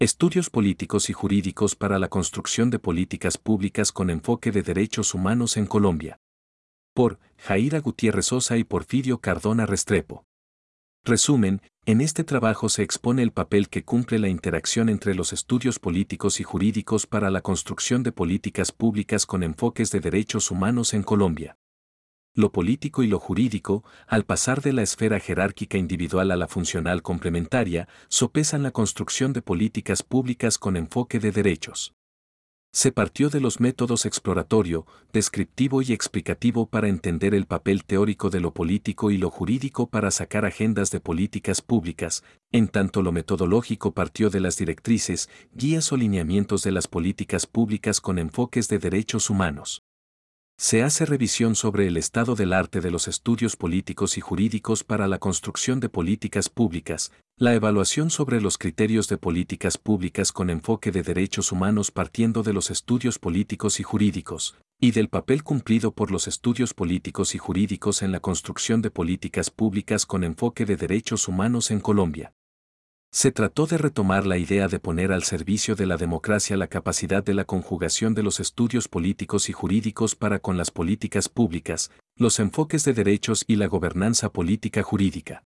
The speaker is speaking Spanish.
Estudios políticos y jurídicos para la construcción de políticas públicas con enfoque de derechos humanos en Colombia. Por Jaira Gutiérrez Sosa y Porfirio Cardona Restrepo. Resumen, en este trabajo se expone el papel que cumple la interacción entre los estudios políticos y jurídicos para la construcción de políticas públicas con enfoques de derechos humanos en Colombia. Lo político y lo jurídico, al pasar de la esfera jerárquica individual a la funcional complementaria, sopesan la construcción de políticas públicas con enfoque de derechos. Se partió de los métodos exploratorio, descriptivo y explicativo para entender el papel teórico de lo político y lo jurídico para sacar agendas de políticas públicas, en tanto lo metodológico partió de las directrices, guías o lineamientos de las políticas públicas con enfoques de derechos humanos. Se hace revisión sobre el estado del arte de los estudios políticos y jurídicos para la construcción de políticas públicas, la evaluación sobre los criterios de políticas públicas con enfoque de derechos humanos partiendo de los estudios políticos y jurídicos, y del papel cumplido por los estudios políticos y jurídicos en la construcción de políticas públicas con enfoque de derechos humanos en Colombia. Se trató de retomar la idea de poner al servicio de la democracia la capacidad de la conjugación de los estudios políticos y jurídicos para con las políticas públicas, los enfoques de derechos y la gobernanza política jurídica.